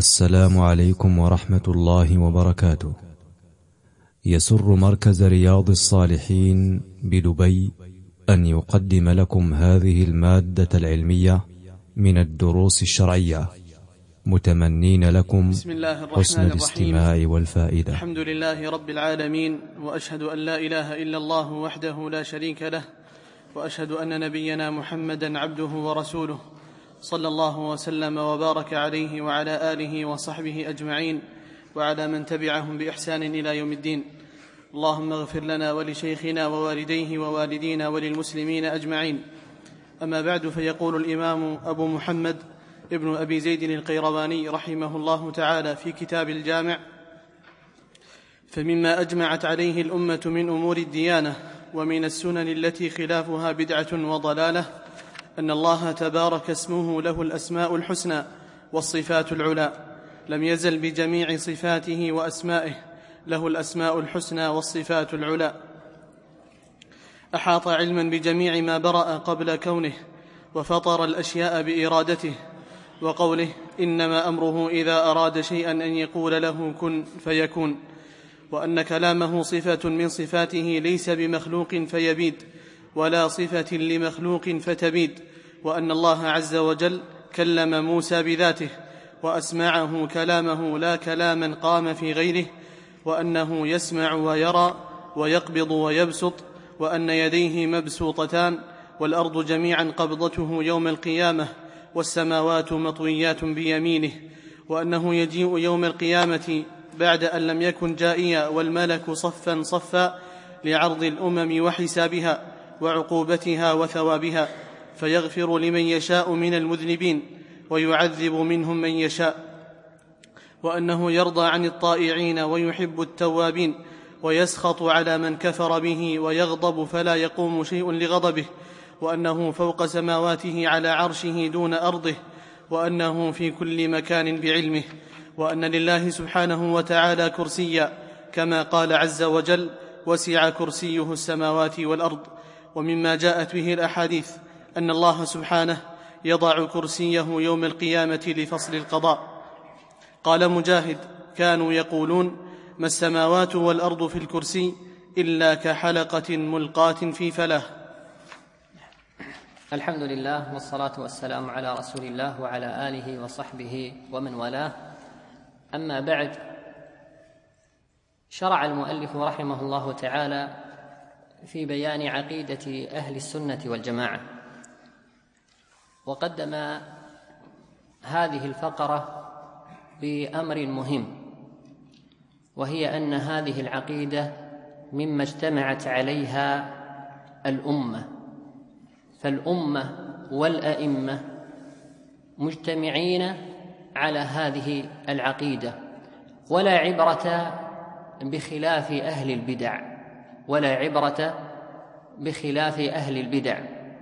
السلام عليكم ورحمة الله وبركاته. يسر مركز رياض الصالحين بدبي أن يقدم لكم هذه المادة العلمية من الدروس الشرعية، متمنين لكم حسن الاستماع والفائدة. الحمد لله رب العالمين، وأشهد أن لا إله إلا الله وحده لا شريك له، وأشهد أن نبينا محمدا عبده ورسوله، صلى الله وسلم وبارك عليه وعلى آله وصحبه أجمعين، وعلى من تبعهم بإحسان إلى يوم الدين. اللهم اغفر لنا ولشيخنا ووالديه ووالدينا وللمسلمين أجمعين. أما بعد، فيقول الإمام أبو محمد ابن أبي زيد القيرواني رحمه الله تعالى في كتاب الجامع: فمما أجمعت عليه الأمة من أمور الديانة ومن السنن التي خلافها بدعة وضلالة أن الله تبارك اسمه له الأسماء الحسنى والصفات العلى، لم يزل بجميع صفاته وأسمائه له الأسماء الحسنى والصفات العلى. أحاط علما بجميع ما برأ قبل كونه، وفطر الأشياء بإرادته، وقوله إنما أمره إذا أراد شيئا أن يقول له كن فيكون، وأن كلامه صفة من صفاته ليس بمخلوق فيبيد، ولا صفة لمخلوق فتبيد، وأن الله عز وجل كلم موسى بذاته وأسمعه كلامه لا كلاما قام في غيره، وأنه يسمع ويرى ويقبض ويبسط، وأن يديه مبسوطتان، والأرض جميعا قبضته يوم القيامة، والسماوات مطويات بيمينه، وأنه يجيء يوم القيامة بعد أن لم يكن جائيا والملك صفا صفا لعرض الأمم وحسابها وعقوبتها وثوابها، فيغفر لمن يشاء من المذنبين ويعذب منهم من يشاء، وأنه يرضى عن الطائعين ويحب التوابين، ويسخط على من كفر به ويغضب فلا يقوم شيء لغضبه، وأنه فوق سماواته على عرشه دون أرضه، وأنه في كل مكان بعلمه، وأن لله سبحانه وتعالى كرسيا كما قال عز وجل: وسع كرسيه السماوات والأرض. ومما جاءت به الأحاديث أن الله سبحانه يضع كرسيه يوم القيامة لفصل القضاء. قال مجاهد: كانوا يقولون ما السماوات والأرض في الكرسي إلا كحلقة ملقاة في فلاه. الحمد لله، والصلاة والسلام على رسول الله وعلى آله وصحبه ومن والاه. أما بعد، شرع المؤلف رحمه الله تعالى في بيان عقيدة أهل السنة والجماعة، وقدم هذه الفقرة بأمر مهم، وهي أن هذه العقيدة مما اجتمعت عليها الأمة، فالأمة والأئمة مجتمعين على هذه العقيدة، ولا عبرة بخلاف أهل البدع، ولا عبرة بخلاف أهل البدع.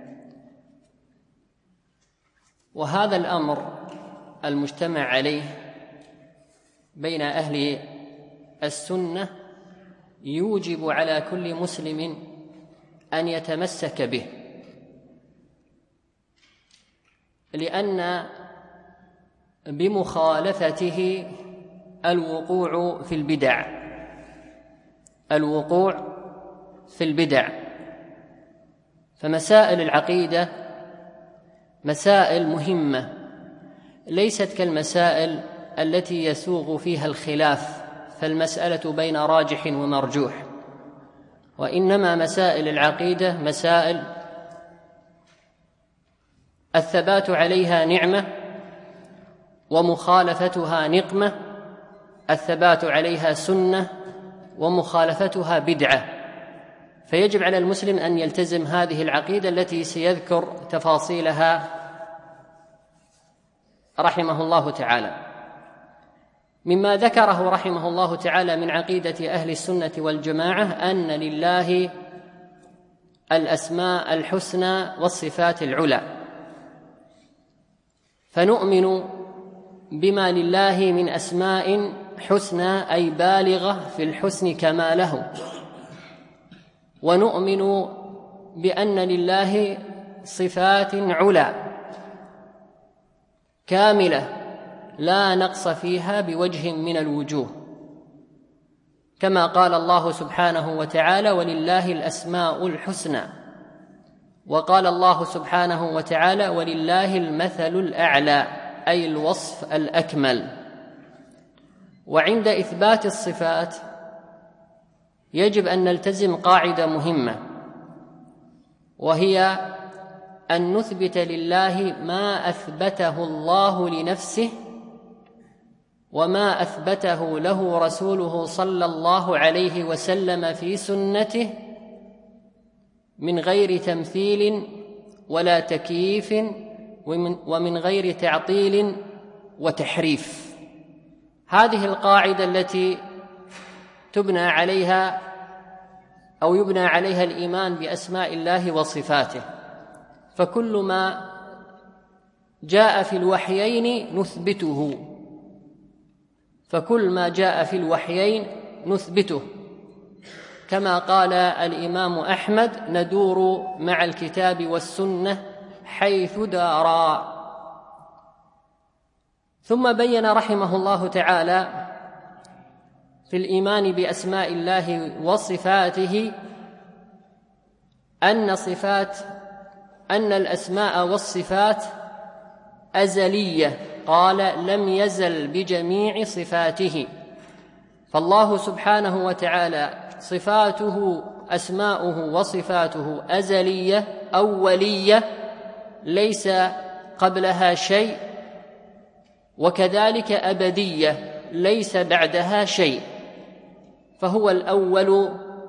وهذا الأمر المجتمع عليه بين أهل السنة يوجب على كل مسلم أن يتمسك به، لأن بمخالفته الوقوع في البدع. فمسائل العقيدة مسائل مهمة، ليست كالمسائل التي يسوغ فيها الخلاف، فالمسألة بين راجح ومرجوح، وإنما مسائل العقيدة مسائل الثبات عليها نعمة ومخالفتها نقمة، الثبات عليها سنة ومخالفتها بدعة. فيجب على المسلم أن يلتزم هذه العقيدة التي سيذكر تفاصيلها رحمه الله تعالى. مما ذكره رحمه الله تعالى من عقيدة أهل السنة والجماعة أن لله الأسماء الحسنى والصفات العلى، فنؤمن بما لله من أسماء حسنى أي بالغة في الحسن كماله، ونؤمن بأن لله صفات علا كاملة لا نقص فيها بوجه من الوجوه، كما قال الله سبحانه وتعالى: ولله الأسماء الحسنى. وقال الله سبحانه وتعالى: ولله المثل الأعلى، أي الوصف الأكمل. وعند إثبات الصفات يجب أن نلتزم قاعدة مهمة، وهي أن نثبت لله ما أثبته الله لنفسه وما أثبته له رسوله صلى الله عليه وسلم في سنته، من غير تمثيل ولا تكييف، ومن غير تعطيل وتحريف. هذه القاعدة التي تبنى عليها أو يبنى عليها الإيمان بأسماء الله وصفاته. فكل ما جاء في الوحيين نثبته، فكل ما جاء في الوحيين نثبته، كما قال الإمام أحمد: ندور مع الكتاب والسنة حيث دارا. ثم بين رحمه الله تعالى في الإيمان بأسماء الله وصفاته أن الأسماء والصفات أزلية. قال: لم يزل بجميع صفاته. فالله سبحانه وتعالى صفاته أسماؤه وصفاته أزلية أولية، ليس قبلها شيء، وكذلك أبدية، ليس بعدها شيء، فهو الأول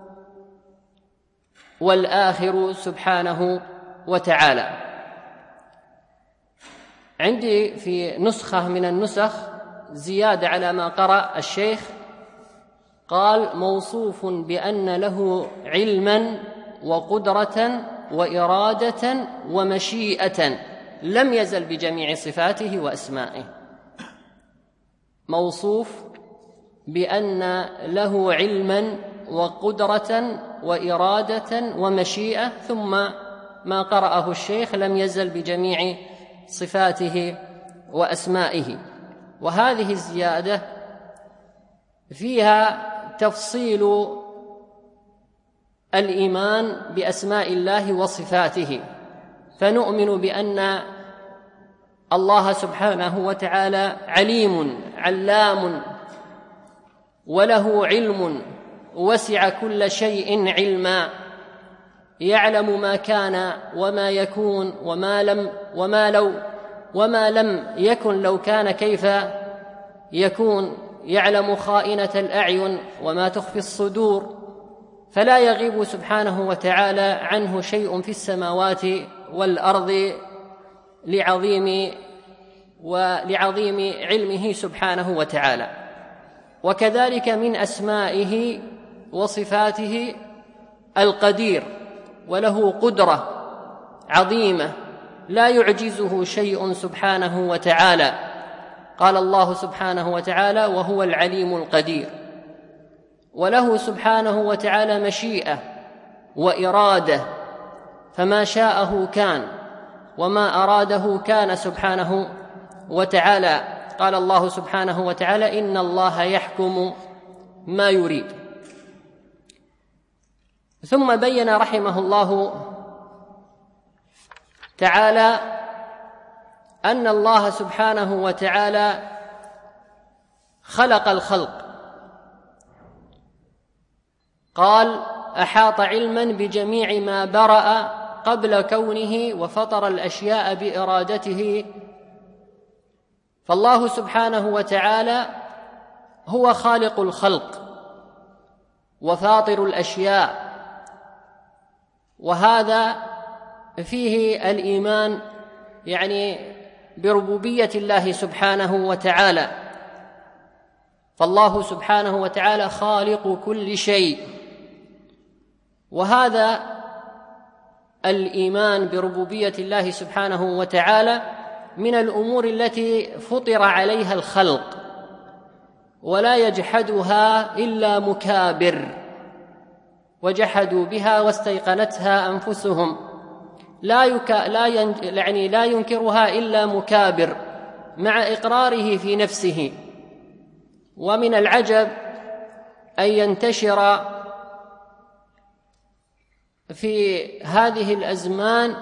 والآخر سبحانه وتعالى. عندي في نسخة من النسخ زيادة على ما قرأ الشيخ، قال: موصوف بأن له علما وقدرة وإرادة ومشيئة، لم يزل بجميع صفاته وأسمائه. موصوف بأن له علما وقدرة وإرادة ومشيئة، ثم ما قرأه الشيخ: لم يزل بجميع صفاته وأسمائه. وهذه الزيادة فيها تفصيل الإيمان بأسماء الله وصفاته، فنؤمن بأن الله سبحانه وتعالى عليم علام، وله علم وسع كل شيء علما، يعلم ما كان وما يكون وما لم يكن لو كان كيف يكون، يعلم خائنة الأعين وما تخفي الصدور، فلا يغيب سبحانه وتعالى عنه شيء في السماوات والأرض لعظيم علمه سبحانه وتعالى. وكذلك من أسمائه وصفاته القدير، وله قدرة عظيمة لا يعجزه شيء سبحانه وتعالى. قال الله سبحانه وتعالى: وهو العليم القدير. وله سبحانه وتعالى مشيئة وإرادة، فما شاءه كان وما أراده كان سبحانه وتعالى. قال الله سبحانه وتعالى: إن الله يحكم ما يريد. ثم بين رحمه الله تعالى أن الله سبحانه وتعالى خلق الخلق. قال: أحاط علما بجميع ما برأ قبل كونه، وفطر الأشياء بإرادته. فالله سبحانه وتعالى هو خالق الخلق وفاطر الأشياء، وهذا فيه الإيمان بربوبية الله سبحانه وتعالى. فالله سبحانه وتعالى خالق كل شيء، وهذا الإيمان بربوبية الله سبحانه وتعالى من الأمور التي فطر عليها الخلق، ولا يجحدها إلا مكابر، وجحدوا بها واستيقنتها أنفسهم، لا ينكرها إلا مكابر، مع إقراره في نفسه. ومن العجب أن ينتشر في هذه الأزمان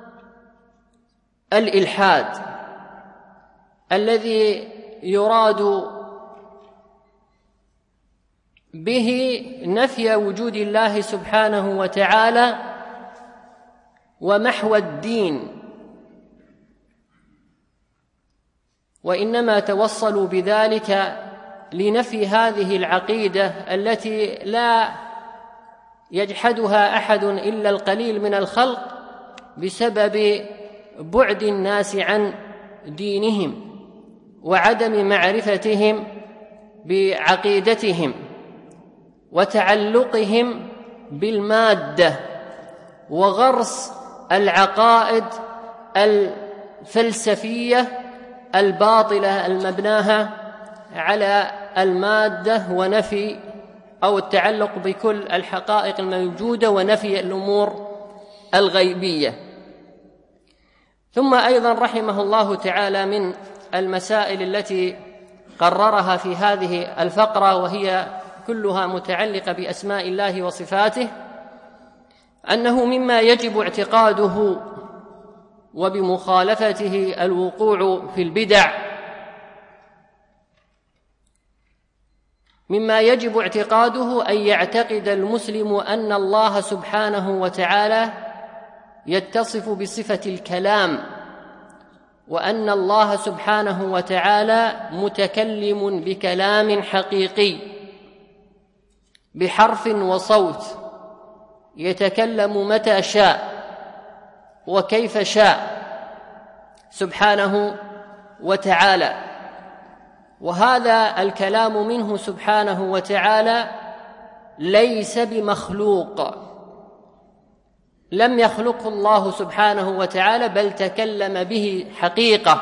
الإلحاد الذي يراد به نفي وجود الله سبحانه وتعالى ومحو الدين، وإنما توصلوا بذلك لنفي هذه العقيدة التي لا يجحدها أحد إلا القليل من الخلق بسبب بعد الناس عن دينهم وعدم معرفتهم بعقيدتهم وتعلقهم بالمادة وغرس العقائد الفلسفية الباطلة المبناها على المادة ونفي أو التعلق بكل الحقائق الموجودة ونفي الأمور الغيبية. ثم أيضا رحمه الله تعالى من المسائل التي قررها في هذه الفقرة وهي كلها متعلقة بأسماء الله وصفاته أنه مما يجب اعتقاده وبمخالفته الوقوع في البدع، مما يجب اعتقاده أن يعتقد المسلم أن الله سبحانه وتعالى يتصف بصفة الكلام، وأن الله سبحانه وتعالى متكلم بكلام حقيقي بحرف وصوت يتكلم متى شاء وكيف شاء سبحانه وتعالى. وهذا الكلام منه سبحانه وتعالى ليس بمخلوق، لم يخلقه الله سبحانه وتعالى بل تكلم به حقيقة.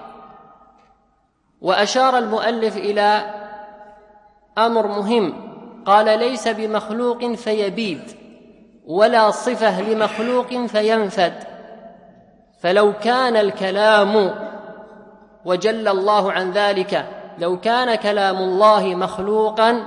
وأشار المؤلف إلى أمر مهم، قال ليس بمخلوق فيبيد ولا صفة لمخلوق فينفد، فلو كان الكلام وجل الله عن ذلك لو كان كلام الله مخلوقا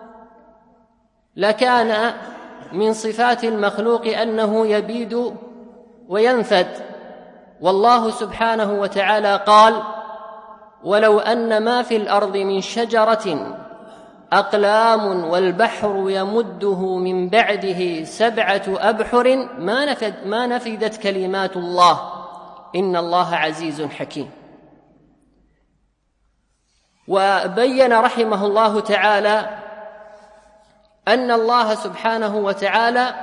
لكان من صفات المخلوق أنه يبيد وينفد. والله سبحانه وتعالى قال ولو أن ما في الأرض من شجرة أقلام والبحر يمده من بعده 7 أبحر ما نفدت كلمات الله إن الله عزيز حكيم. وبين رحمه الله تعالى أن الله سبحانه وتعالى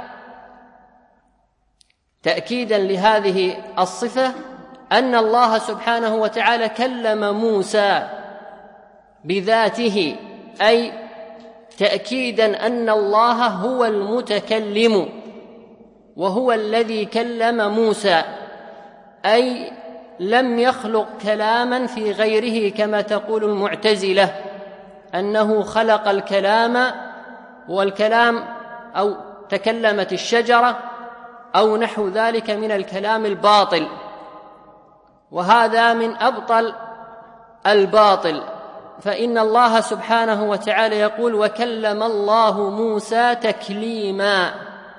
تأكيدا لهذه الصفة أن الله سبحانه وتعالى كلم موسى بذاته، أي تأكيدا أن الله هو المتكلم وهو الذي كلم موسى، أي لم يخلق كلاما في غيره كما تقول المعتزلة أنه خلق الكلام والكلام أو تكلمت الشجرة أو نحو ذلك من الكلام الباطل، وهذا من أبطل الباطل. فإن الله سبحانه وتعالى يقول وكلم الله موسى تكليما،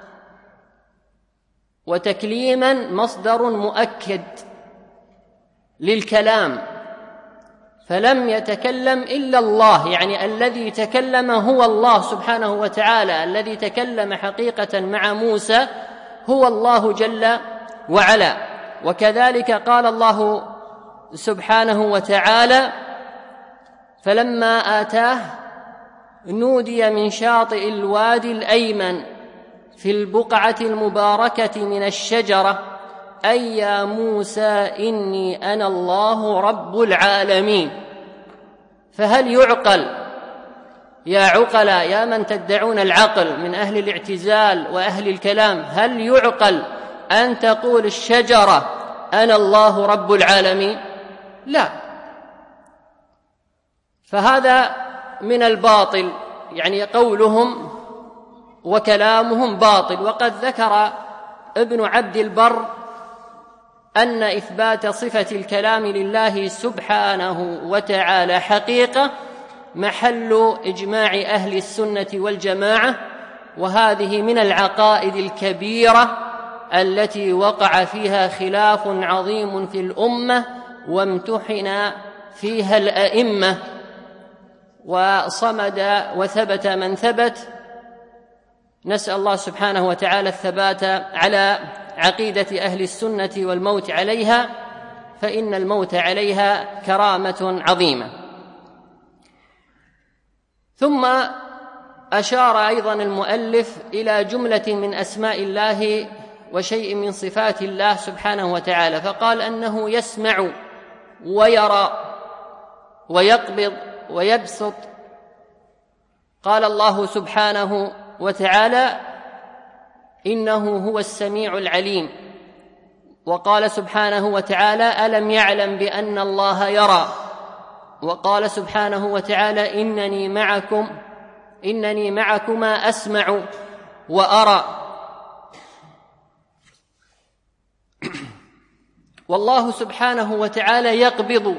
وتكليما مصدر مؤكد للكلام، فلم يتكلم إلا الله، يعني الذي تكلم هو الله سبحانه وتعالى، الذي تكلم حقيقة مع موسى هو الله جل وعلا. وكذلك قال الله سبحانه وتعالى فلما آتاه نودي من شاطئ الوادي الأيمن في البقعة المباركة من الشجرة أي يا موسى إني أنا الله رب العالمين. فهل يعقل يا عقلا يا من تدعون العقل من أهل الاعتزال وأهل الكلام، هل يعقل أن تقول الشجرة أنا الله رب العالمين؟ لا. فهذا من الباطل، يعني قولهم وكلامهم باطل. وقد ذكر ابن عبد البر أن إثبات صفة الكلام لله سبحانه وتعالى حقيقة محل إجماع أهل السنة والجماعة، وهذه من العقائد الكبيرة التي وقع فيها خلاف عظيم في الأمة وامتحن فيها الأئمة، وصمد وثبت من ثبت. نسأل الله سبحانه وتعالى الثبات على عقيدة أهل السنة والموت عليها، فإن الموت عليها كرامة عظيمة. ثم أشار أيضا المؤلف إلى جملة من أسماء الله وشيء من صفات الله سبحانه وتعالى، فقال أنه يسمع ويرى ويقبض ويبسط. قال الله سبحانه وتعالى: إنه هو السميع العليم. وقال سبحانه وتعالى: ألم يعلم بأن الله يرى. وقال سبحانه وتعالى: إنني معكما أسمع وأرى. والله سبحانه وتعالى يقبض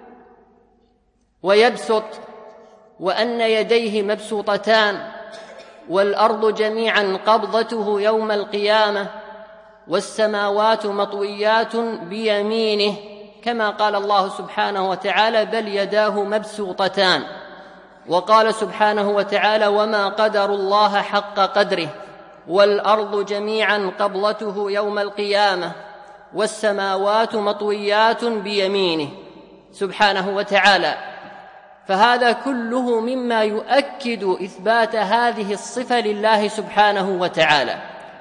ويبسط، وأن يديه مبسوطتان، والأرض جميعا قبضته يوم القيامة، والسماوات مطويات بيمينه، كما قال الله سبحانه وتعالى: بل يداه مبسوطتان. وقال سبحانه وتعالى: وما قدروا الله حق قدره، والأرض جميعا قبضته يوم القيامة، والسماوات مطويات بيمينه سبحانه وتعالى. فهذا كله مما يؤكد إثبات هذه الصفة لله سبحانه وتعالى.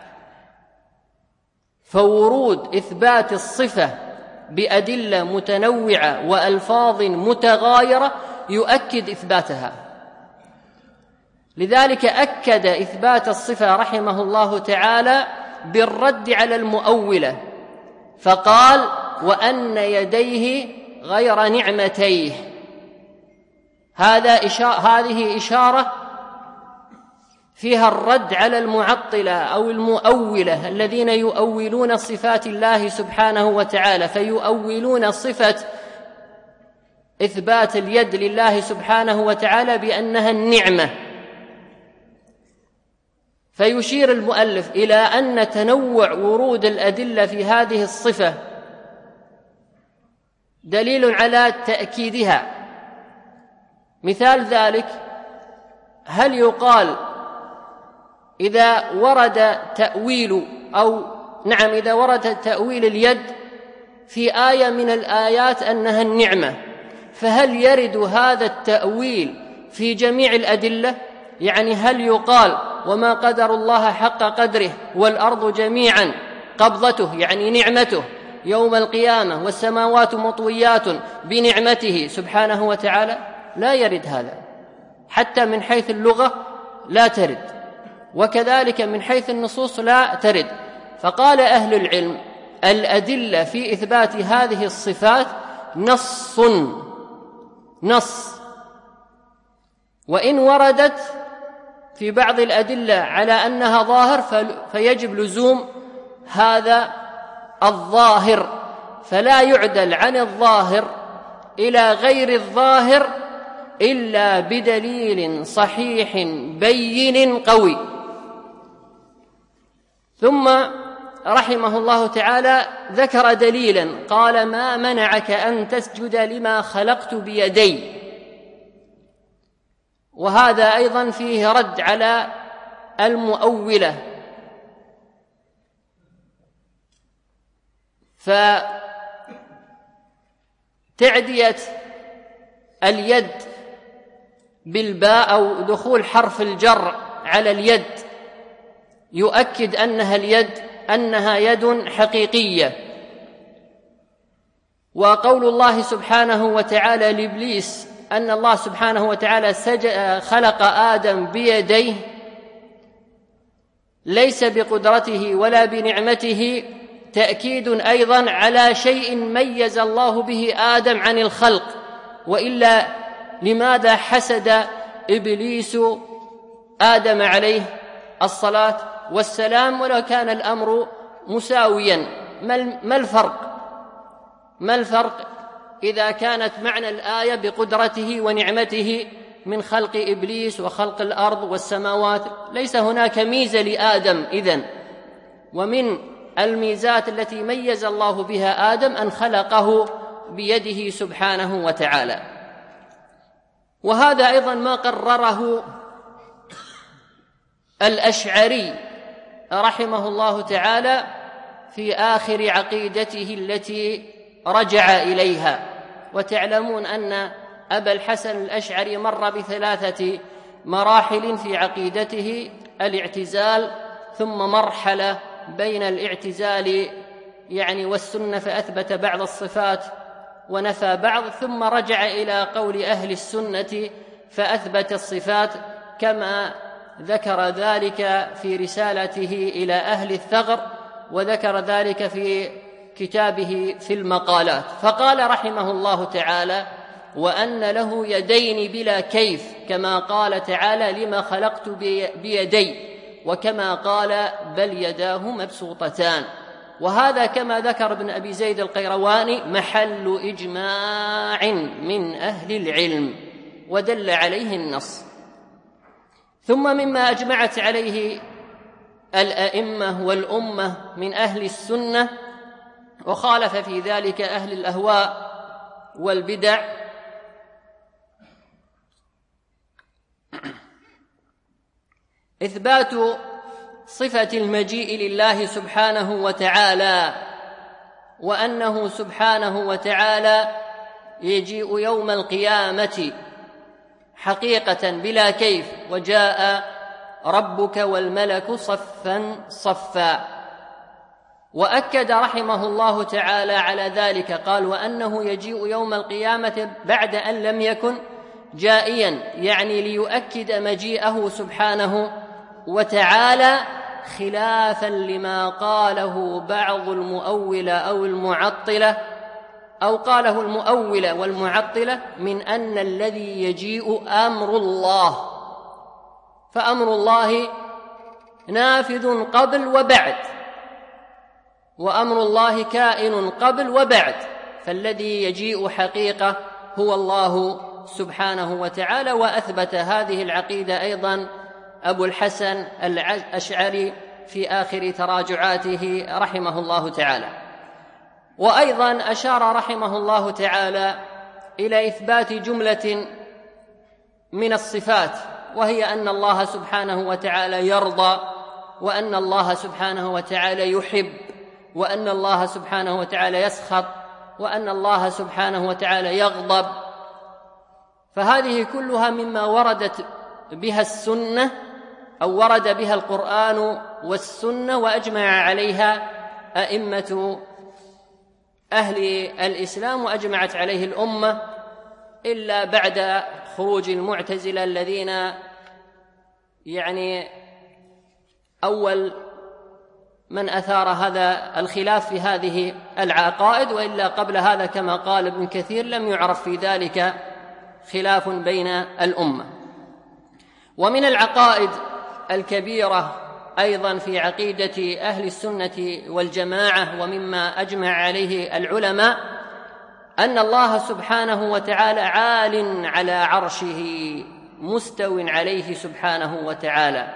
فورود إثبات الصفة بأدلة متنوعة وألفاظ متغايرة يؤكد إثباتها. لذلك أكد إثبات الصفة رحمه الله تعالى بالرد على المؤولة، فقال: وأن يديه غير نعمتيه. هذه إشارة فيها الرد على المعطلة أو المؤولة الذين يؤولون صفات الله سبحانه وتعالى، فيؤولون صفة إثبات اليد لله سبحانه وتعالى بأنها النعمة. فيشير المؤلف إلى أن تنوع ورود الأدلة في هذه الصفة دليل على تأكيدها. مثال ذلك: هل يقال إذا ورد تأويل اليد في آية من الآيات أنها النعمة، فهل يرد هذا التأويل في جميع الأدلة؟ يعني هل يقال: وما قدر الله حق قدره، والأرض جميعا قبضته يعني نعمته يوم القيامة، والسماوات مطويات بنعمته سبحانه وتعالى؟ لا يرد هذا، حتى من حيث اللغة لا ترد، وكذلك من حيث النصوص لا ترد. فقال أهل العلم: الأدلة في إثبات هذه الصفات نص، وإن وردت في بعض الأدلة على أنها ظاهر فيجب لزوم هذا الظاهر، فلا يعدل عن الظاهر إلى غير الظاهر إلا بدليل صحيح بين قوي. ثم رحمه الله تعالى ذكر دليلا، قال: ما منعك أن تسجد لما خلقت بيدي. وهذا أيضا فيه رد على المؤولة. فتعدية اليد بالباء أو دخول حرف الجر على اليد يؤكد أنها يد حقيقية. وقول الله سبحانه وتعالى لإبليس أن الله سبحانه وتعالى خلق آدم بيديه ليس بقدرته ولا بنعمته، تأكيد أيضا على شيء ميز الله به آدم عن الخلق. وإلا لماذا حسد إبليس آدم عليه الصلاة والسلام ولو كان الأمر مساويا؟ ما الفرق ما الفرق إذا كانت معنى الآية بقدرته ونعمته من خلق إبليس وخلق الأرض والسماوات؟ ليس هناك ميزة لآدم إذن. ومن الميزات التي ميز الله بها آدم أن خلقه بيده سبحانه وتعالى. وهذا أيضا ما قرره الأشعري رحمه الله تعالى في آخر عقيدته التي رجع إليها. وتعلمون أن أبا الحسن الأشعري مر بثلاثة مراحل في عقيدته: الاعتزال، ثم مرحلة بين الاعتزال والسنة فأثبت بعض الصفات ونفى بعض، ثم رجع إلى قول أهل السنة فأثبت الصفات، كما ذكر ذلك في رسالته إلى أهل الثغر، وذكر ذلك في كتابه في المقالات. فقال رحمه الله تعالى: وأن له يدين بلا كيف، كما قال تعالى: لما خلقت بيدي، وكما قال: بل يداه مبسوطتان. وهذا كما ذكر ابن أبي زيد القيرواني محل إجماع من أهل العلم، ودل عليه النص. ثم مما أجمعت عليه الأئمة والأمة من أهل السنة، وخالف في ذلك أهل الأهواء والبدع، إثبات صفة المجيء لله سبحانه وتعالى، وأنه سبحانه وتعالى يجيء يوم القيامة حقيقة بلا كيف: وجاء ربك والملك صفا صفا. وأكد رحمه الله تعالى على ذلك، قال: وأنه يجيء يوم القيامة بعد أن لم يكن جائيا، ليؤكد مجيئه سبحانه وتعالى، خلافا لما قاله بعض المؤولة أو المعطلة، أو قاله المؤولة والمعطلة، من أن الذي يجيء أمر الله، فأمر الله نافذ قبل وبعد، وأمر الله كائن قبل وبعد، فالذي يجيء حقيقة هو الله سبحانه وتعالى. وأثبت هذه العقيدة أيضا أبو الحسن الأشعري في آخر تراجعاته رحمه الله تعالى. وأيضا أشار رحمه الله تعالى إلى إثبات جملة من الصفات، وهي أن الله سبحانه وتعالى يرضى، وأن الله سبحانه وتعالى يحب، وأن الله سبحانه وتعالى يسخط، وأن الله سبحانه وتعالى يغضب. فهذه كلها مما وردت بها السنة، أو ورد بها القرآن والسنة، وأجمع عليها أئمة أهل الإسلام، وأجمعت عليه الأمة، إلا بعد خروج المعتزلة الذين أول من أثار هذا الخلاف في هذه العقائد. وإلا قبل هذا كما قال ابن كثير لم يعرف في ذلك خلاف بين الأمة. ومن العقائد الكبيرة أيضا في عقيدة أهل السنة والجماعة، ومما أجمع عليه العلماء، أن الله سبحانه وتعالى عال على عرشه مستو عليه سبحانه وتعالى.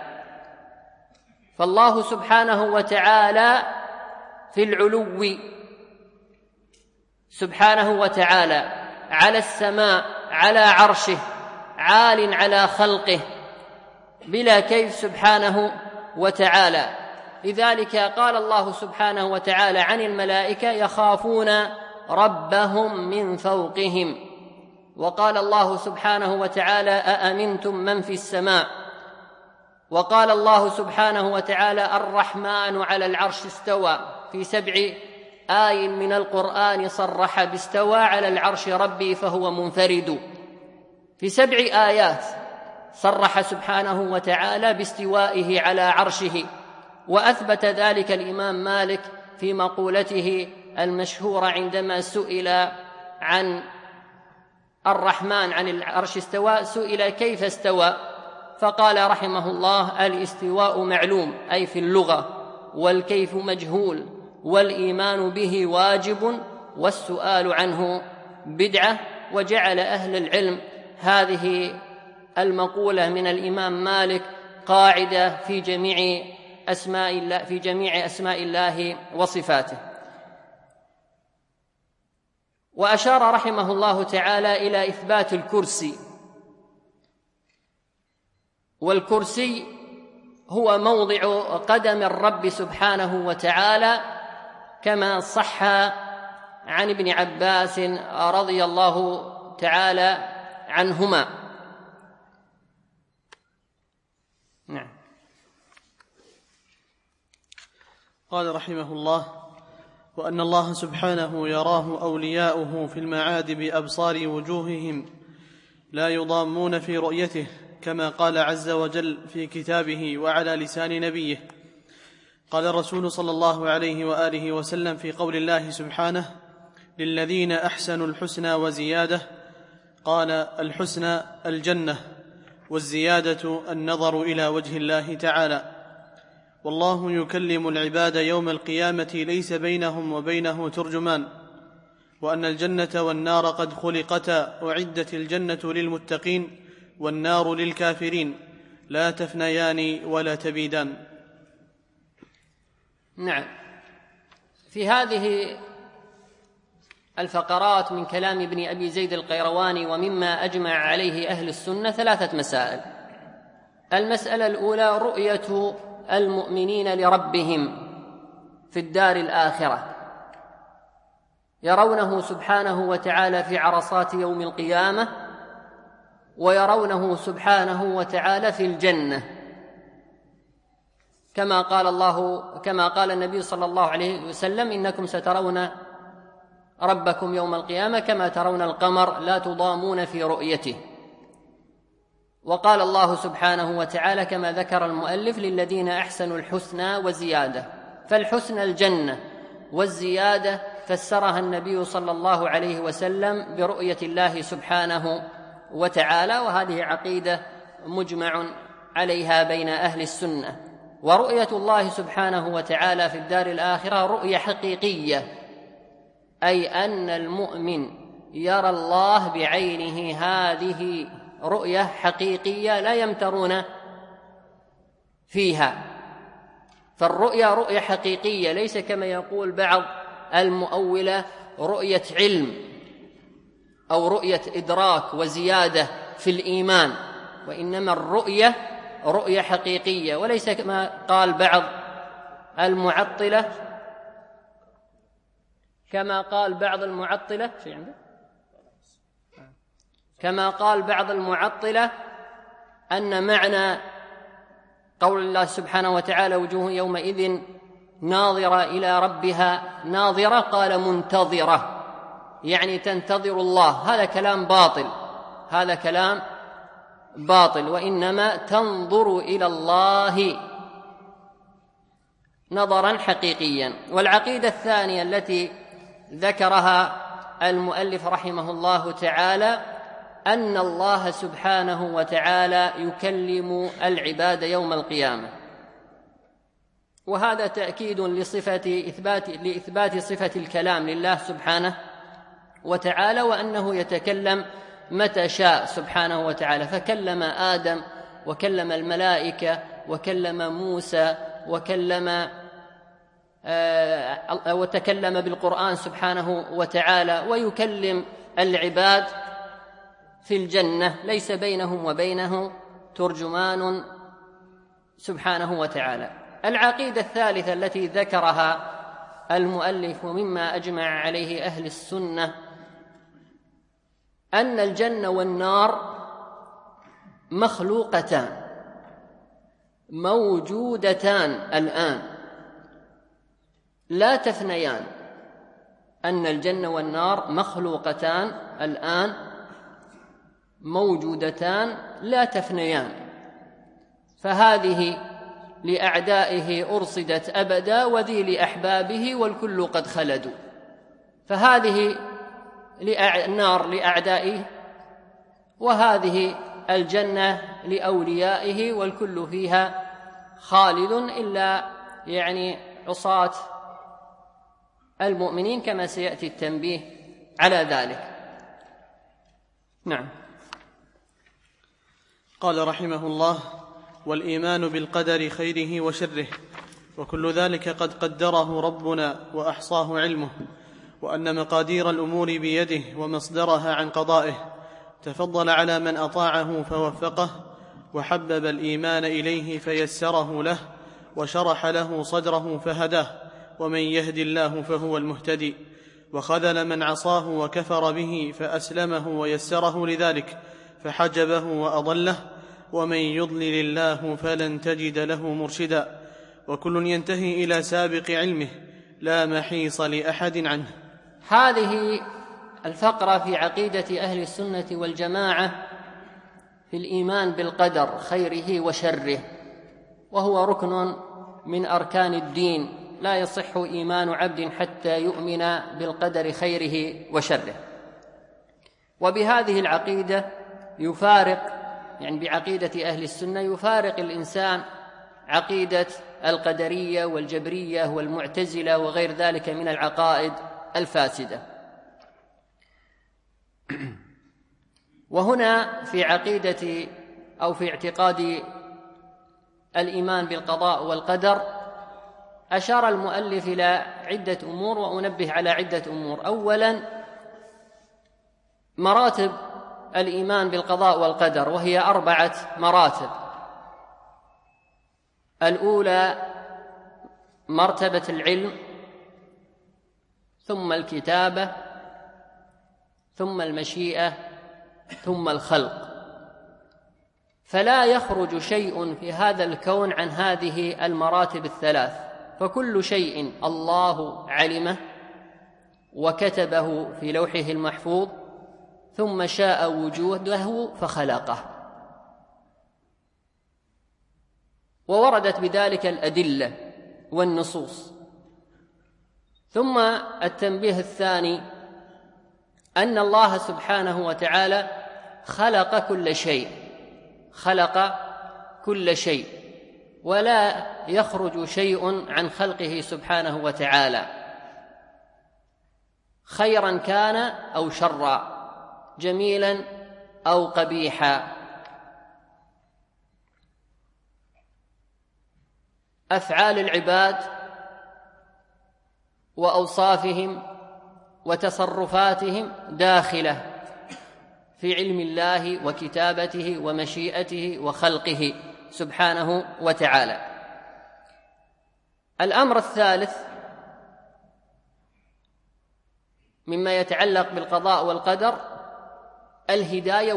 فالله سبحانه وتعالى في العلو سبحانه وتعالى على السماء على عرشه، عال على خلقه بلا كيف سبحانه وتعالى. لذلك قال الله سبحانه وتعالى عن الملائكة: يخافون ربهم من فوقهم. وقال الله سبحانه وتعالى: أأمنتم من في السماء. وقال الله سبحانه وتعالى: الرحمن على العرش استوى. في 7 آي من القرآن صرح باستوى على العرش ربي فهو منفرد. في 7 آيات صرح سبحانه وتعالى باستوائه على عرشه. وأثبت ذلك الإمام مالك في مقولته المشهورة عندما سئل عن الرحمن عن العرش استوى، سئل كيف استوى، فقال رحمه الله: الاستواء معلوم أي في اللغة، والكيف مجهول، والإيمان به واجب، والسؤال عنه بدعة. وجعل أهل العلم هذه المقولة من الإمام مالك قاعدة في جميع أسماء الله وصفاته. وأشار رحمه الله تعالى إلى إثبات الكرسي، والكرسي هو موضع قدم الرب سبحانه وتعالى، كما صح عن ابن عباس رضي الله تعالى عنهما. نعم. قال رحمه الله: وأن الله سبحانه يراه أولياؤه في المعاد بأبصار وجوههم لا يضامون في رؤيته، كما قال عز وجل في كتابه وعلى لسان نبيه. قال الرسول صلى الله عليه وآله وسلم في قول الله سبحانه: للذين أحسنوا الحسنى وزيادة، قال: الحسنى الجنة، والزيادة النظر إلى وجه الله تعالى. والله يكلم العباد يوم القيامة ليس بينهم وبينه ترجمان. وأن الجنة والنار قد خلقتا، أعدت الجنة للمتقين والنار للكافرين، لا تفنيان ولا تبيدان. نعم. في هذه الفقرات من كلام ابن أبي زيد القيرواني ومما أجمع عليه أهل السنة 3 مسائل. المسألة الأولى: رؤية المؤمنين لربهم في الدار الآخرة، يرونه سبحانه وتعالى في عرصات يوم القيامة، ويرونه سبحانه وتعالى في الجنة، كما قال النبي صلى الله عليه وسلم: إنكم سترون ربكم يوم القيامة كما ترون القمر لا تضامون في رؤيته. وقال الله سبحانه وتعالى كما ذكر المؤلف: للذين أحسنوا الحسنى وزيادة. فالحسنى الجنة، والزيادة فسرها النبي صلى الله عليه وسلم برؤية الله سبحانه وتعالى، وهذه عقيدة مجمع عليها بين أهل السنة. ورؤية الله سبحانه وتعالى في الدار الآخرة رؤية حقيقية، أي أن المؤمن يرى الله بعينه، هذه رؤية حقيقية لا يمترون فيها. فالرؤية رؤية حقيقية، ليس كما يقول بعض المؤولة رؤية علم أو رؤية إدراك وزيادة في الإيمان، وإنما الرؤية رؤية حقيقية، وليس كما قال بعض المعطلة أن معنى قول الله سبحانه وتعالى: وجوه يومئذ ناظرة إلى ربها ناظرة، قال منتظرة، يعني تنتظر الله. هذا كلام باطل، وإنما تنظر إلى الله نظرا حقيقيا. والعقيدة الثانية التي ذكرها المؤلف رحمه الله تعالى أن الله سبحانه وتعالى يكلم العباد يوم القيامة، وهذا تأكيد لإثبات صفة الكلام لله سبحانه وتعالى، وأنه يتكلم متى شاء سبحانه وتعالى. فكلم آدم، وكلم الملائكة، وكلم موسى، وتكلم بالقرآن سبحانه وتعالى، ويكلم العباد في الجنة ليس بينهم وبينه ترجمان سبحانه وتعالى. العقيدة الثالثة التي ذكرها المؤلف ومما أجمع عليه أهل السنة أن الجنة والنار مخلوقتان موجودتان الآن لا تفنيان. أن الجنة والنار مخلوقتان الآن موجودتان لا تفنيان، فهذه لأعدائه أرصدت أبدا، وذي لأحبابه والكل قد خلدوا. فهذه النار لأعدائه، وهذه الجنة لأوليائه، والكل فيها خالد، إلا عصاة المؤمنين كما سيأتي التنبيه على ذلك. نعم. قال رحمه الله: والإيمان بالقدر خيره وشره، وكل ذلك قد قدره ربنا وأحصاه علمه، وأن مقادير الأمور بيده ومصدرها عن قضائه، تفضل على من أطاعه فوفقه، وحبب الإيمان إليه فيسره له، وشرح له صدره فهداه، ومن يهد الله فهو المهتدي، وخذل من عصاه وكفر به فأسلمه ويسره لذلك فحجبه وأضله، ومن يضلل الله فلن تجد له مرشدا، وكل ينتهي إلى سابق علمه لا محيص لأحد عنه. هذه الفقرة في عقيدة أهل السنة والجماعة في الإيمان بالقدر خيره وشره، وهو ركن من أركان الدين، لا يصح إيمان عبد حتى يؤمن بالقدر خيره وشره. وبهذه العقيدة يفارق، يعني بعقيدة أهل السنة يفارق الإنسان عقيدة القدرية والجبرية والمعتزلة وغير ذلك من العقائد الفاسدة. وهنا في عقيدة أو في اعتقاد الإيمان بالقضاء والقدر أشار المؤلف إلى عدة أمور، وأنبه على عدة أمور. أولاً مراتب الإيمان بالقضاء والقدر، وهي 4 مراتب. الأولى مرتبة العلم، ثم الكتابة، ثم المشيئة، ثم الخلق. فلا يخرج شيء في هذا الكون عن هذه المراتب الثلاث، فكل شيء الله علمه وكتبه في لوحه المحفوظ، ثم شاء وجوده فخلقه. ووردت بذلك الأدلة والنصوص. ثم التنبيه الثاني أن الله سبحانه وتعالى خلق كل شيء، ولا يخرج شيء عن خلقه سبحانه وتعالى، خيرا كان أو شرا، جميلا أو قبيحا. أفعال العباد وأوصافهم وتصرفاتهم داخلة في علم الله وكتابته ومشيئته وخلقه سبحانه وتعالى. الأمر الثالث مما يتعلق بالقضاء والقدر الهداية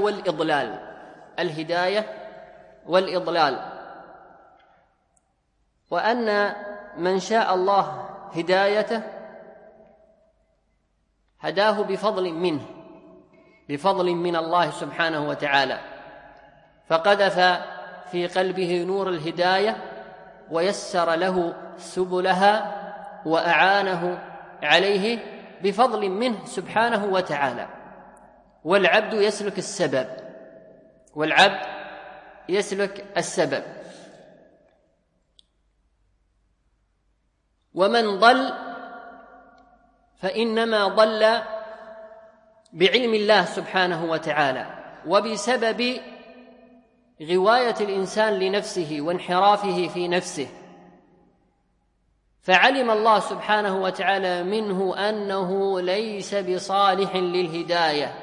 والإضلال، وأن من شاء الله هدايته هداه بفضل من الله سبحانه وتعالى، فقذف في قلبه نور الهداية ويسر له سبلها وأعانه عليه بفضل منه سبحانه وتعالى. والعبد يسلك السبب. ومن ضل فإنما ضل بعلم الله سبحانه وتعالى، وبسبب غواية الإنسان لنفسه وانحرافه في نفسه، فعلم الله سبحانه وتعالى منه أنه ليس بصالح للهداية،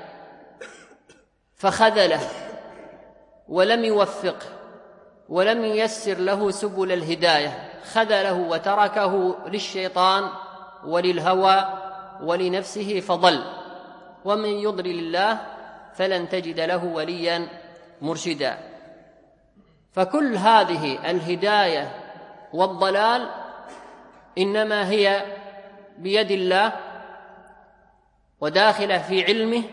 فخذله ولم يوفقه ولم ييسر له سبل الهداية، خذله وتركه للشيطان وللهوى ولنفسه فضل. ومن يضلل الله فلن تجد له وليا مرشدا. فكل هذه الهداية والضلال إنما هي بيد الله وداخلة في علمه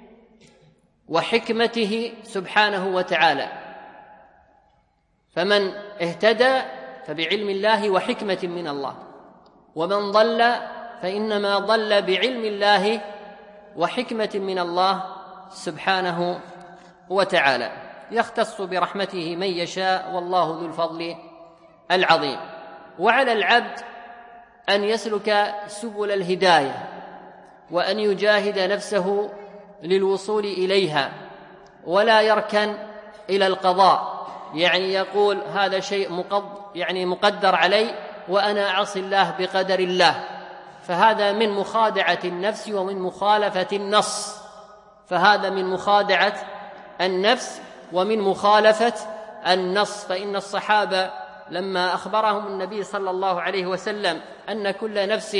وحكمته سبحانه وتعالى. فمن اهتدى فبعلم الله وحكمة من الله، ومن ضل فإنما ضل بعلم الله وحكمة من الله سبحانه وتعالى، يختص برحمته من يشاء، والله ذو الفضل العظيم. وعلى العبد أن يسلك سبل الهداية وأن يجاهد نفسه للوصول إليها، ولا يركن إلى القضاء، يعني يقول هذا شيء مقدر علي وأنا أعصي الله بقدر الله، فهذا من مخادعة النفس ومن مخالفة النص، فهذا من مخادعة النفس ومن مخالفة النص. فإن الصحابة لما أخبرهم النبي صلى الله عليه وسلم أن كل نفس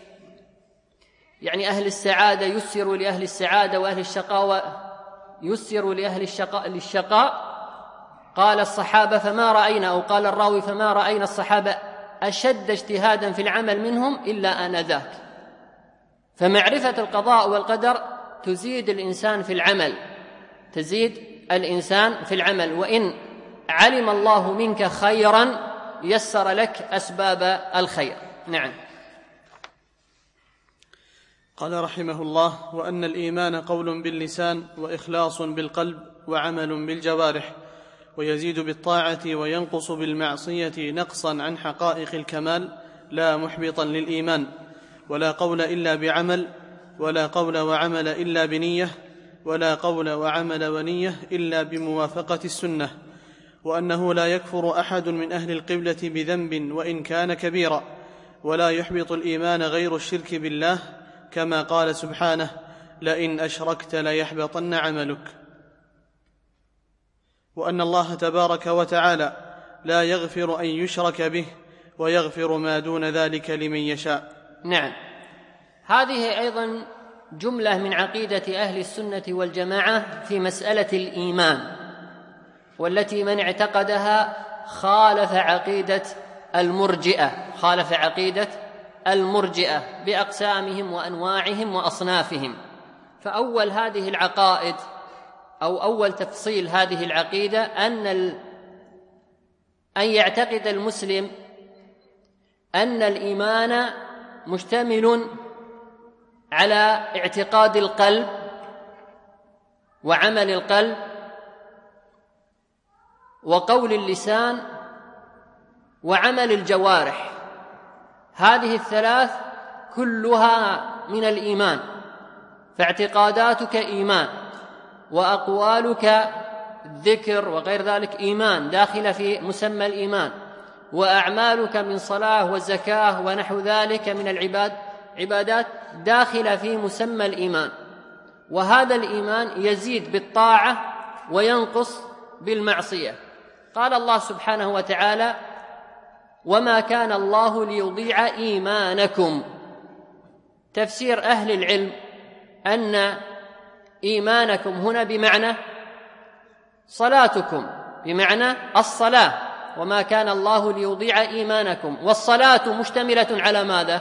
أهل السعادة يسر لأهل السعادة وأهل الشقاء يسر لأهل الشقاء، قال الصحابة فما رأينا، أو قال الراوي فما رأينا الصحابة أشد اجتهادا في العمل منهم إلا آنذاك. فمعرفة القضاء والقدر تزيد الإنسان في العمل، وإن علم الله منك خيرا يسر لك أسباب الخير. نعم. قال رحمه الله: وأن الإيمان قول باللسان وإخلاص بالقلب وعمل بالجوارح، ويزيد بالطاعة وينقص بالمعصية نقصا عن حقائق الكمال، لا محبطا للإيمان، ولا قول إلا بعمل، ولا قول وعمل إلا بنية، ولا قول وعمل ونية إلا بموافقة السنة، وأنه لا يكفر أحد من أهل القبلة بذنب وإن كان كبيرا، ولا يحبط الإيمان غير الشرك بالله، كما قال سبحانه: لئن أشركت ليحبطن عملك. وأن الله تبارك وتعالى لا يغفر أن يشرك به، ويغفر ما دون ذلك لمن يشاء. نعم، هذه أيضا جملة من عقيدة أهل السنة والجماعة في مسألة الإيمان، والتي من اعتقدها خالف عقيدة المرجئة بأقسامهم وأنواعهم وأصنافهم. فأول هذه العقائد أو أول تفصيل هذه العقيدة أن يعتقد المسلم أن الإيمان مشتمل على اعتقاد القلب وعمل القلب وقول اللسان وعمل الجوارح، هذه الثلاث كلها من الإيمان. فاعتقاداتك إيمان، وأقوالك ذكر وغير ذلك إيمان داخلة في مسمى الإيمان، وأعمالك من صلاة وزكاة ونحو ذلك من العبادات داخلة في مسمى الإيمان. وهذا الإيمان يزيد بالطاعة وينقص بالمعصية. قال الله سبحانه وتعالى: وما كان الله ليضيع إيمانكم. تفسير أهل العلم أن إيمانكم هنا بمعنى صلاتكم، بمعنى الصلاة، وما كان الله ليضيع إيمانكم. والصلاة مشتملة على ماذا؟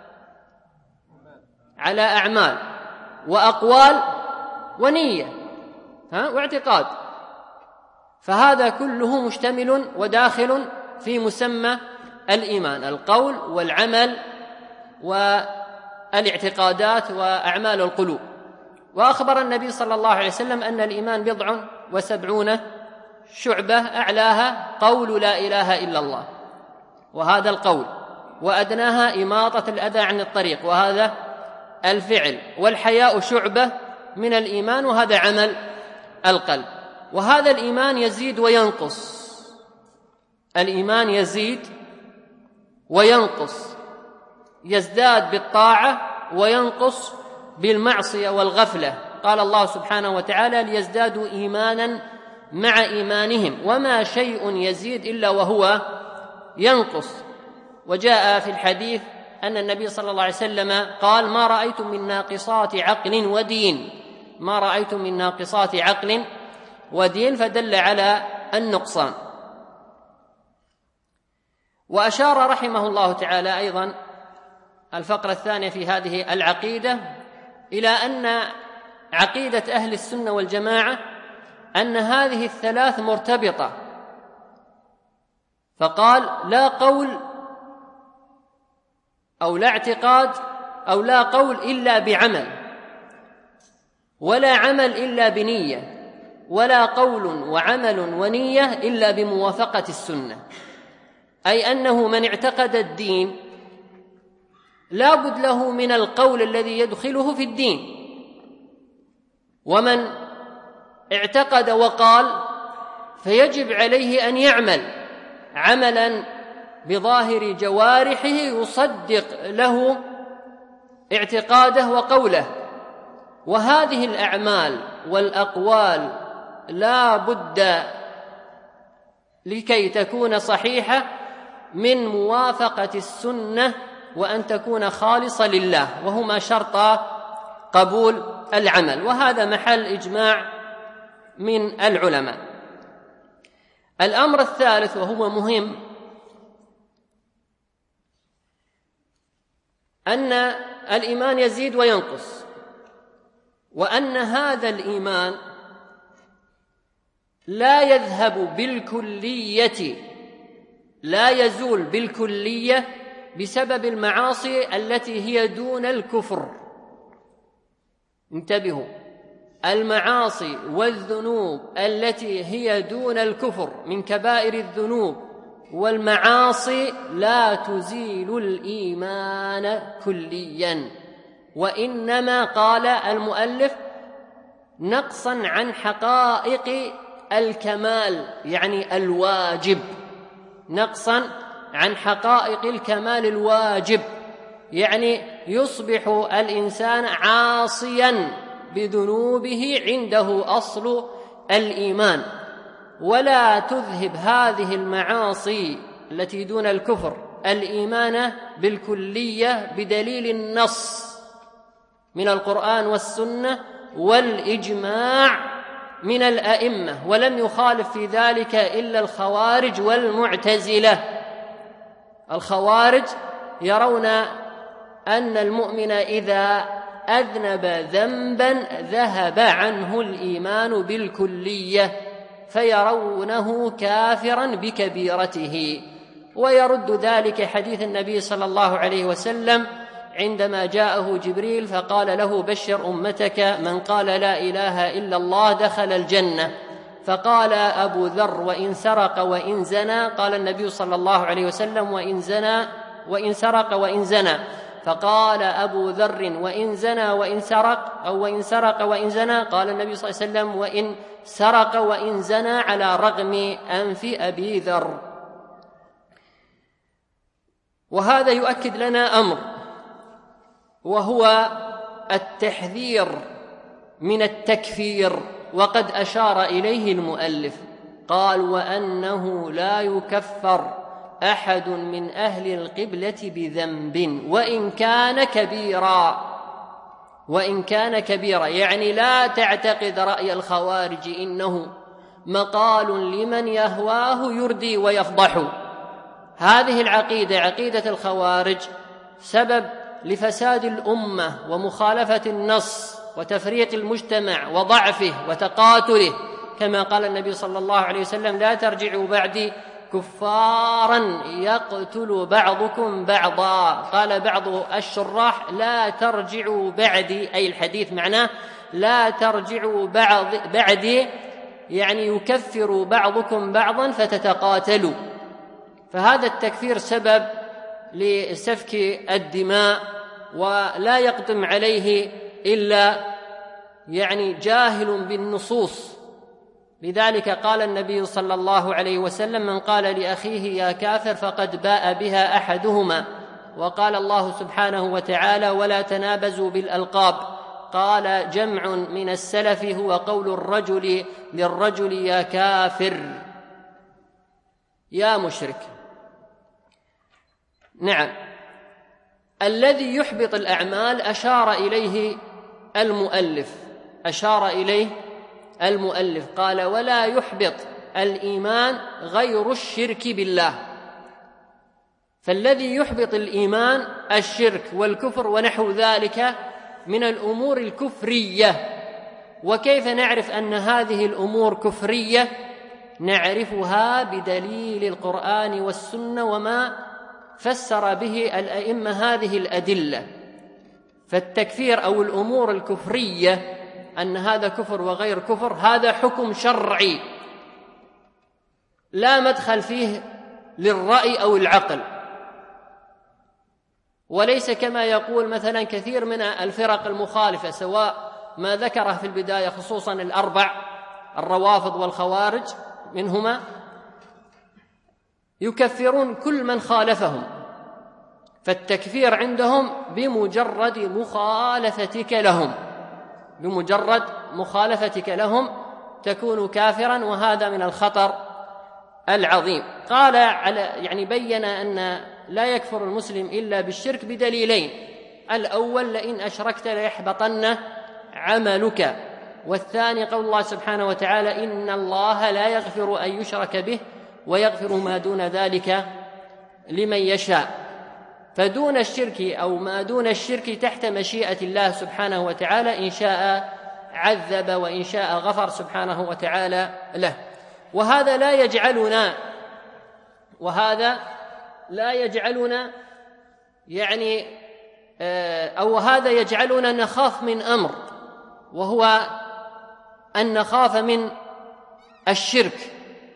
على أعمال وأقوال ونية واعتقاد، فهذا كله مشتمل وداخل في مسمى الإيمان: القول والعمل والاعتقادات وأعمال القلوب. وأخبر النبي صلى الله عليه وسلم أن الإيمان 70 شعبة، أعلاها قول لا إله إلا الله، وهذا القول، وأدناها إماطة الأذى عن الطريق، وهذا الفعل، والحياء شعبة من الإيمان، وهذا عمل القلب. وهذا الإيمان يزيد وينقص، الإيمان يزيد وينقص، يزداد بالطاعة وينقص بالمعصية والغفلة. قال الله سبحانه وتعالى: ليزدادوا إيمانا مع إيمانهم، وما شيء يزيد إلا وهو ينقص. وجاء في الحديث أن النبي صلى الله عليه وسلم قال: ما رأيتم من ناقصات عقل ودين، ما رأيتم من ناقصات عقل ودين، فدل على النقصان. وأشار رحمه الله تعالى أيضا الفقرة الثانية في هذه العقيدة إلى أن عقيدة أهل السنة والجماعة أن هذه الثلاث مرتبطة، فقال: لا قول أو لا اعتقاد أو لا قول إلا بعمل، ولا عمل إلا بنية، ولا قول وعمل ونية إلا بموافقة السنة. أي أنه من اعتقد الدين لا بد له من القول الذي يدخله في الدين. ومن اعتقد وقال فيجب عليه أن يعمل عملا بظاهر جوارحه يصدق له اعتقاده وقوله. وهذه الأعمال والأقوال لا بد لكي تكون صحيحة من موافقة السنة وأن تكون خالصة لله، وهما شرطا قبول العمل، وهذا محل إجماع من العلماء. الأمر الثالث وهو مهم، أن الإيمان يزيد وينقص، وأن هذا الإيمان لا يذهب بالكلية، لا يزول بالكلية بسبب المعاصي التي هي دون الكفر. انتبهوا، المعاصي والذنوب التي هي دون الكفر من كبائر الذنوب والمعاصي لا تزيل الإيمان كليا، وإنما قال المؤلف نقصا عن حقائق الكمال، يعني الواجب، نقصا عن حقائق الكمال الواجب، يعني يصبح الإنسان عاصيا بذنوبه عنده أصل الإيمان، ولا تذهب هذه المعاصي التي دون الكفر الإيمان بالكلية بدليل النص من القرآن والسنة والإجماع من الأئمة، ولم يخالف في ذلك إلا الخوارج والمعتزلة. الخوارج يرون أن المؤمن إذا أذنب ذنبا ذهب عنه الإيمان بالكلية، فيرونه كافرا بكبيرته. ويرد ذلك حديث النبي صلى الله عليه وسلم عندما جاءه جبريل فقال له بشر أمتك من قال لا إله إلا الله دخل الجنة. فقال أبو ذر وإن سرق وإن زنى، قال النبي صلى الله عليه وسلم وإن سرق وإن زنى. فقال أبو ذر وإن زنى وإن سرق، أو وإن سرق وإن زنى، قال النبي صلى الله عليه وسلم وإن سرق وإن زنى على رغم أنف أبي ذر. وهذا يؤكد لنا أمر، وهو التحذير من التكفير، وقد أشار إليه المؤلف، قال وأنه لا يكفر أحد من أهل القبلة بذنب وإن كان كبيرا، يعني لا تعتقد رأي الخوارج إنه مقال لمن يهواه يردي ويفضح. هذه العقيدة، عقيدة الخوارج، سبب لفساد الأمة ومخالفة النص وتفريق المجتمع وضعفه وتقاتله، كما قال النبي صلى الله عليه وسلم لا ترجعوا بعدي كفارا يقتل بعضكم بعضا. قال بعض الشراح لا ترجعوا بعدي، أي الحديث معناه لا ترجعوا بعدي، يعني يكفر بعضكم بعضا فتتقاتلوا. فهذا التكفير سبب لسفك الدماء، ولا يقدم عليه إلا يعني جاهل بالنصوص. لذلك قال النبي صلى الله عليه وسلم من قال لأخيه يا كافر فقد باء بها أحدهما. وقال الله سبحانه وتعالى ولا تنابزوا بالألقاب. قال جمع من السلف هو قول الرجل للرجل يا كافر يا مشرك. نعم، الذي يحبط الأعمال أشار إليه المؤلف قال ولا يحبط الإيمان غير الشرك بالله. فالذي يحبط الإيمان الشرك والكفر ونحو ذلك من الأمور الكفرية. وكيف نعرف أن هذه الأمور كفرية؟ نعرفها بدليل القرآن والسنة وما فسر به الأئمة هذه الأدلة. فالتكفير أو الأمور الكفرية أن هذا كفر وغير كفر، هذا حكم شرعي لا مدخل فيه للرأي أو العقل. وليس كما يقول مثلا كثير من الفرق المخالفة، سواء ما ذكره في البداية خصوصا الأربع، الروافض والخوارج منهما، يكفرون كل من خالفهم، فالتكفير عندهم بمجرد مخالفتك لهم تكون كافرا، وهذا من الخطر العظيم. قال يعني بين أن لا يكفر المسلم إلا بالشرك بدليلين: الأول لئن أشركت ليحبطن عملك، والثاني قول الله سبحانه وتعالى: إن الله لا يغفر أن يشرك به ويغفر ما دون ذلك لمن يشاء. فدون الشرك أو ما دون الشرك تحت مشيئة الله سبحانه وتعالى، إن شاء عذب وإن شاء غفر سبحانه وتعالى له. وهذا لا يجعلنا يعني أو هذا يجعلنا نخاف من أمر، وهو أن نخاف من الشرك،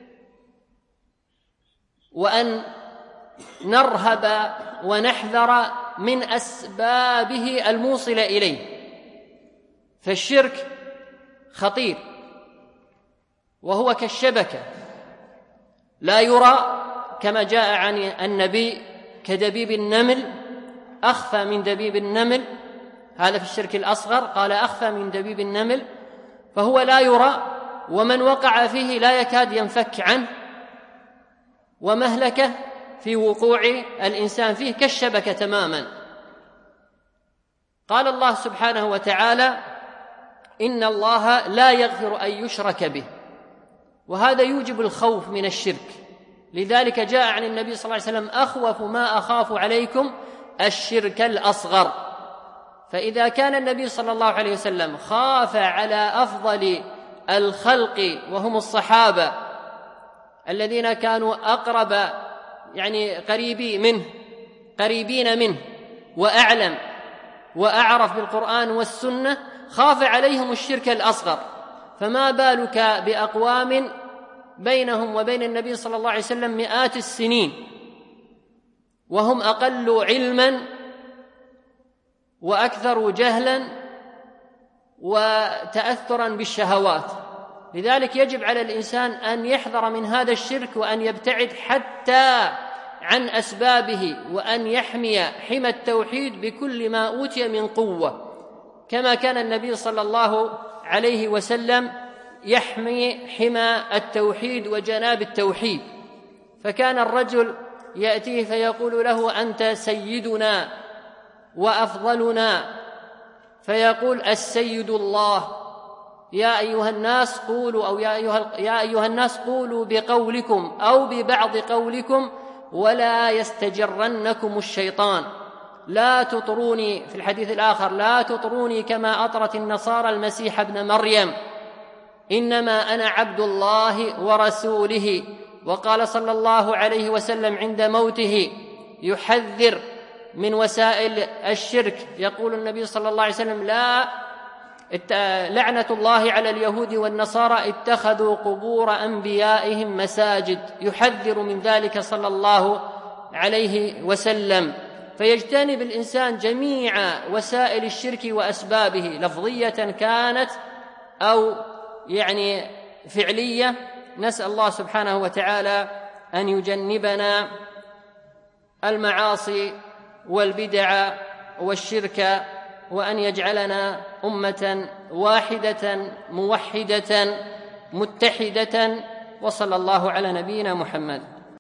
وأن نرهب ونحذر من أسبابه الموصلة إليه. فالشرك خطير، وهو كالشبكة لا يرى، كما جاء عن النبي كدبيب النمل، أخفى من دبيب النمل، هذا في الشرك الأصغر، قال أخفى من دبيب النمل، فهو لا يرى، ومن وقع فيه لا يكاد ينفك عنه، ومهلكه في وقوع الإنسان فيه كالشبكة تماما. قال الله سبحانه وتعالى: إن الله لا يغفر أن يشرك به، وهذا يوجب الخوف من الشرك. لذلك جاء عن النبي صلى الله عليه وسلم: أخوف ما أخاف عليكم الشرك الأصغر. فإذا كان النبي صلى الله عليه وسلم خاف على أفضل الخلق وهم الصحابة الذين كانوا أقرب يعني قريبين منه وأعلم وأعرف بالقرآن والسنة، خاف عليهم الشرك الأصغر، فما بالك بأقوام بينهم وبين النبي صلى الله عليه وسلم مئات السنين، وهم أقل علما وأكثر جهلا وتأثرا بالشهوات. لذلك يجب على الإنسان أن يحذر من هذا الشرك، وأن يبتعد حتى عن أسبابه، وأن يحمي حمى التوحيد بكل ما أوتي من قوة، كما كان النبي صلى الله عليه وسلم يحمي حمى التوحيد وجناب التوحيد. فكان الرجل يأتيه فيقول له: أنت سيدنا وأفضلنا، فيقول: السيد الله، يا أيها الناس قولوا، أو يا أيها الناس قولوا بقولكم أو ببعض قولكم ولا يستجرنكم الشيطان، لا تطروني، في الحديث الآخر: لا تطروني كما أطرت النصارى المسيح ابن مريم، إنما أنا عبد الله ورسوله. وقال صلى الله عليه وسلم عند موته يحذر من وسائل الشرك، يقول النبي صلى الله عليه وسلم: لعنة الله على اليهود والنصارى اتخذوا قبور أنبيائهم مساجد، يحذر من ذلك صلى الله عليه وسلم. فيجتنب الإنسان جميع وسائل الشرك وأسبابه، لفظية كانت أو يعني فعلية. نسأل الله سبحانه وتعالى أن يجنبنا المعاصي والبدع والشرك، وأن يجعلنا أمة واحدة موحدة متحدة. وصلى الله على نبينا محمد.